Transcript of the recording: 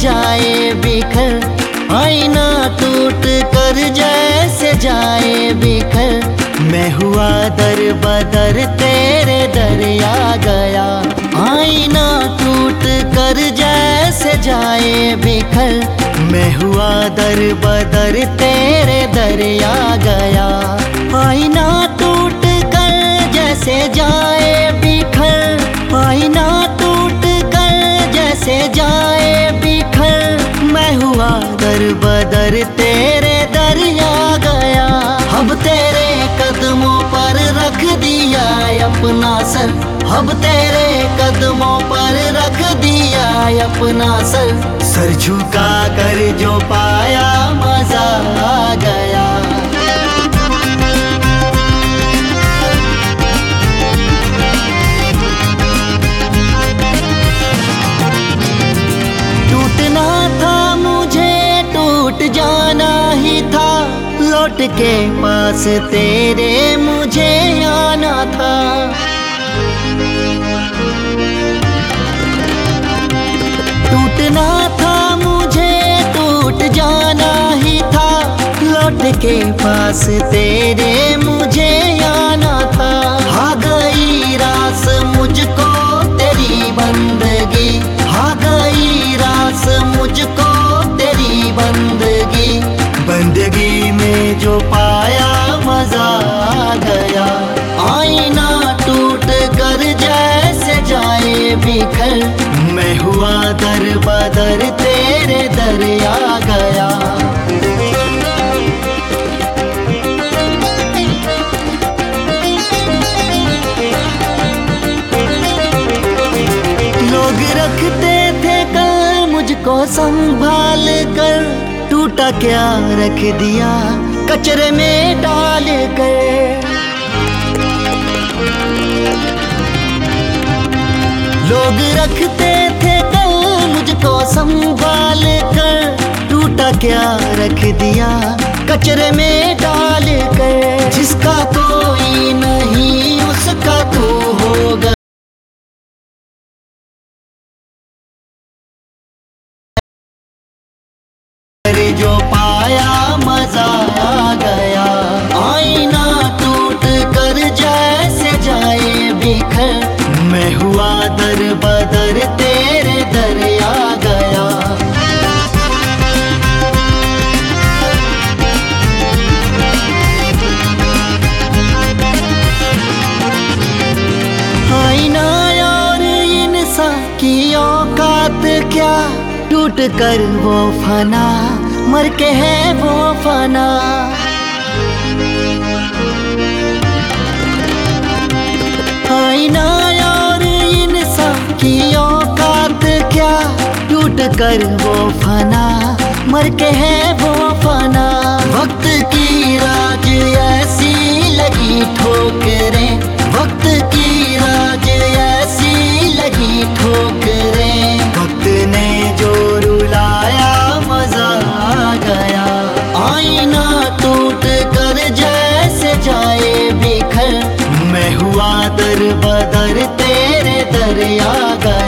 जाए बिखर, आईना टूट कर जैसे जाए बिखर। मैं हुआ दर बदर तेरे दरिया गया, आईना टूट कर जैसे जाए बिखर। मैं हुआ दर बदर तेरे दरिया गया, आईना टूट कर जैसे जाए बिखर, आईना टूट कर जैसे जाए बिखर। मैं हुआ दर बदर तेरे दरिया गया, अब तेरे कदमों पर रख दिया अपना सर, अब तेरे कदमों पर रख दिया अपना सर। सर झुका कर जो पाया मजा आ गया। टूटना था मुझे, टूट जाना ही था, लौट के पास तेरे मुझे आना था। टूटना था मुझे, टूट जाना ही था, लौट के पास तेरे मुझे आना था। आ गई रास मुझको तेरी बंदगी, आ गई रास मुझको तेरी बंदगी। बंदगी में जो पाया मजा आ गया, आईना टूट कर जैसे जाए बिखर। मैं हुआ दर बदर तेरे दरिया गया। लोग रखते थे कल मुझको संभाल कर, टूटा क्या रख दिया कचरे में डाल कर। लोग रखते थे कल मुझको संभाल कर, टूटा क्या रख दिया कचरे में डाल कर। जिसका कोई नहीं उसका तू होगा, जो पाया मजा आ गया। आईना टूट कर जैसे जाए बिखर, मैं हुआ दर बदर तेरे दरिया गया। आईना और इंसान की औकात क्या, टूट कर वो फना, मर के है वो फना। आईना और इंसान की औकात क्या, टूट कर वो फना, मर के है वो फना। वक्त की राज ऐसी लगी ठोकरें, वक्त की राज ऐसी लगी ठोकरें। वक्त ने जो रुलाया मजा आ गया, आईना टूट कर जैसे जाए बिखर। मैं हुआ दर बदर तेरे दरिया गया।